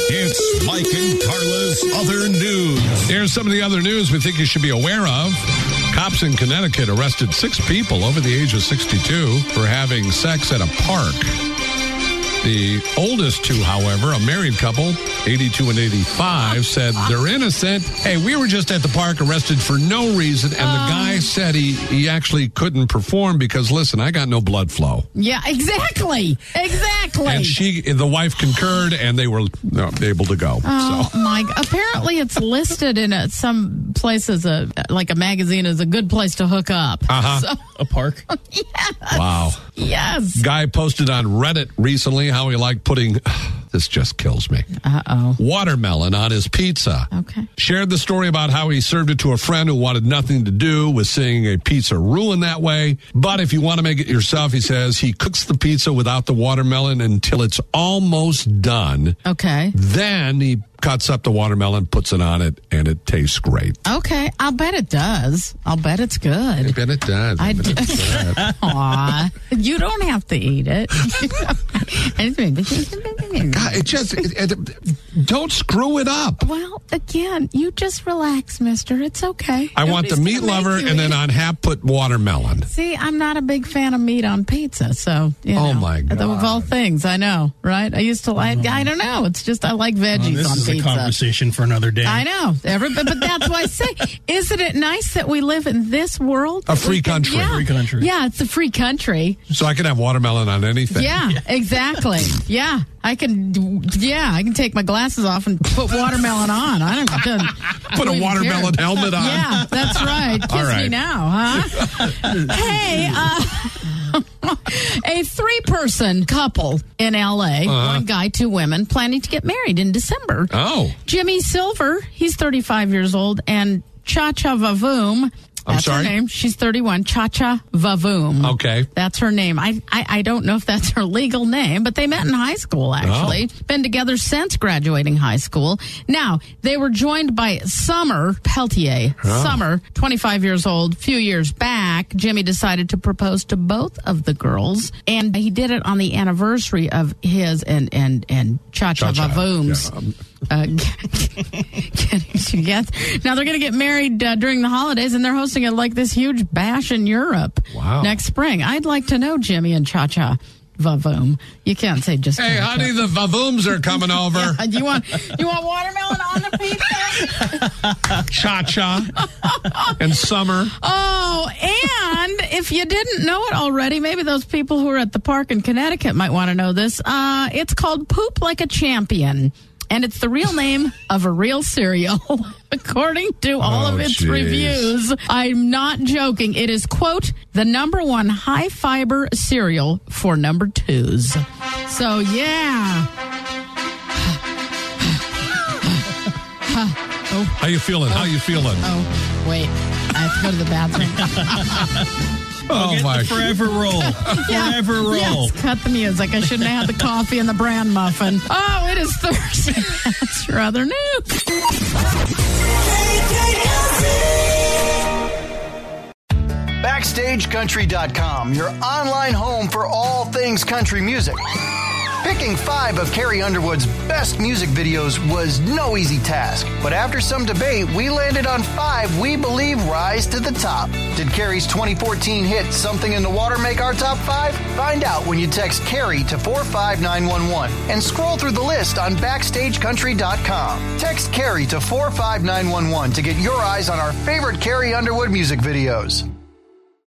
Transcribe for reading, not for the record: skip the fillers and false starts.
It's Mike and Carla's Other News. Here's some of the other news we think you should be aware of. Cops in Connecticut arrested 6 people over the age of 62 for having sex at a park. The oldest 2, however, a married couple, 82 and 85, said they're innocent. Hey, we were just at the park arrested for no reason, and the guy said he actually couldn't perform because, listen, I got no blood flow. Yeah, exactly. And the wife concurred, and they were able to go. Oh, my. Apparently, it's listed in some places, like a magazine, as a good place to hook up. Uh-huh. A park? Yes. Wow. Yes. Guy posted on Reddit recently how he liked putting, this just kills me, watermelon on his pizza. Okay. Shared the story about how he served it to a friend who wanted nothing to do with seeing a pizza ruined that way. But if you want to make it yourself, he says, he cooks the pizza without the watermelon until it's almost done. Okay. Then he cuts up the watermelon, puts it on it, and it tastes great. Okay. I'll bet it does. I'll bet it's good. I bet it does. Aw. You don't have to eat it. God, don't screw it up. Well, again, you just relax, mister. It's okay. I want the meat lover, and then on half put watermelon. See, I'm not a big fan of meat on pizza, so, Oh, my God. Of all things, I know, right? I used to like, I don't know. It's just, I like veggies on pizza. This is a conversation for another day. I know. But that's why I say, isn't it nice that we live in this world? A free country. Yeah. Free country. Yeah, it's a free country. So I can have watermelon on anything. Yeah, exactly. Yeah. I can take my glasses off and put watermelon on. I don't put a watermelon helmet on. Yeah, that's right. Kiss me now, huh? Hey, a 3-person couple in L.A., 1 guy, 2 women, planning to get married in December. Oh. Jimmy Silver, he's 35 years old, and Cha-Cha Vavoom. That's her name. She's 31. Cha-Cha Vavoom. Okay. That's her name. I don't know if that's her legal name, but they met in high school, actually. Oh. Been together since graduating high school. Now, they were joined by Summer Peltier. Oh. Summer, 25 years old. A few years back, Jimmy decided to propose to both of the girls, and he did it on the anniversary of his and Cha-Cha Vavoom's. Yeah. Getting together. Now they're going to get married during the holidays, and they're hosting this huge bash in Europe next spring. I'd like to know Jimmy and Cha-Cha Vavoom. You can't say just. Hey, Cha-Cha. honey, the Vavooms are coming over. Yeah, you want watermelon on the pizza? Cha-Cha and Summer. Oh, and if you didn't know it already, maybe those people who are at the park in Connecticut might want to know this. It's called Poop Like a Champion. And it's the real name of a real cereal, according to all of its reviews. I'm not joking. It is, quote, the #1 high-fiber cereal for number 2s. So, yeah. How you feeling? Oh, wait. I have to go to the bathroom. Oh, my. Forever roll. Forever roll. Yes, cut the music. I shouldn't have had the coffee and the bran muffin. Oh, it is Thursday. That's your other news. BackstageCountry.com, your online home for all things country music. Picking 5 of Carrie Underwood's best music videos was no easy task. But after some debate, we landed on 5 we believe rise to the top. Did Carrie's 2014 hit Something in the Water make our top 5? Find out when you text Carrie to 45911 and scroll through the list on BackstageCountry.com. Text Carrie to 45911 to get your eyes on our favorite Carrie Underwood music videos.